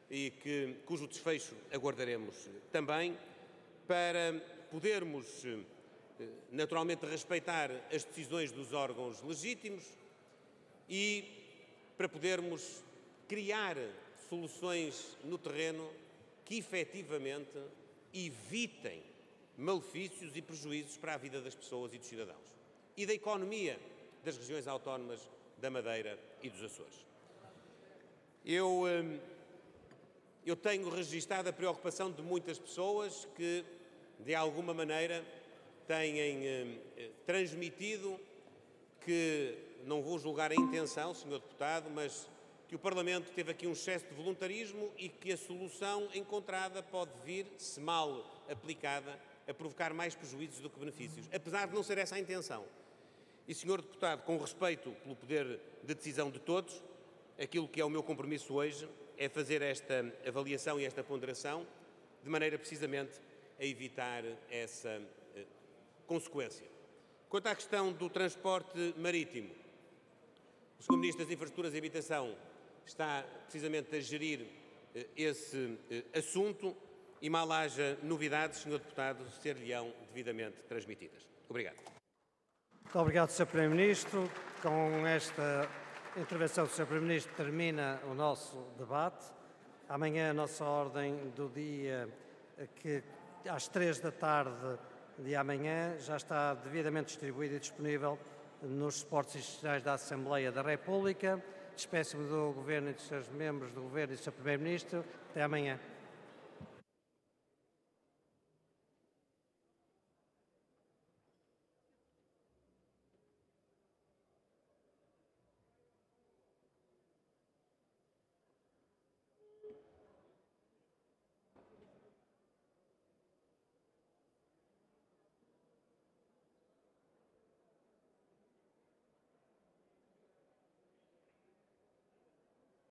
e cujo desfecho aguardaremos também, para podermos naturalmente respeitar as decisões dos órgãos legítimos e para podermos criar soluções no terreno que efetivamente evitem malefícios e prejuízos para a vida das pessoas e dos cidadãos e da economia das regiões autónomas da Madeira e dos Açores. Eu tenho registado a preocupação de muitas pessoas que, de alguma maneira, têm transmitido que, não vou julgar a intenção, Sr. Deputado, mas que o Parlamento teve aqui um excesso de voluntarismo e que a solução encontrada pode vir, se mal aplicada, a provocar mais prejuízos do que benefícios, apesar de não ser essa a intenção. E, Sr. Deputado, com respeito pelo poder de decisão de todos, aquilo que é o meu compromisso hoje é fazer esta avaliação e esta ponderação de maneira precisamente a evitar essa consequência. Quanto à questão do transporte marítimo, o Sr. Ministro das Infraestruturas e Habitação está precisamente a gerir esse assunto e mal haja novidades, Sr. Deputado, ser-lhe-ão devidamente transmitidas. Obrigado. Muito obrigado, Sr. Primeiro-Ministro. Com esta intervenção do Sr. Primeiro-Ministro termina o nosso debate. Amanhã a nossa ordem do dia, que às 3 da tarde de amanhã, já está devidamente distribuída e disponível nos suportes institucionais da Assembleia da República. Despeço-me do Governo e dos seus membros do Governo e do Sr. Primeiro-Ministro. Até amanhã.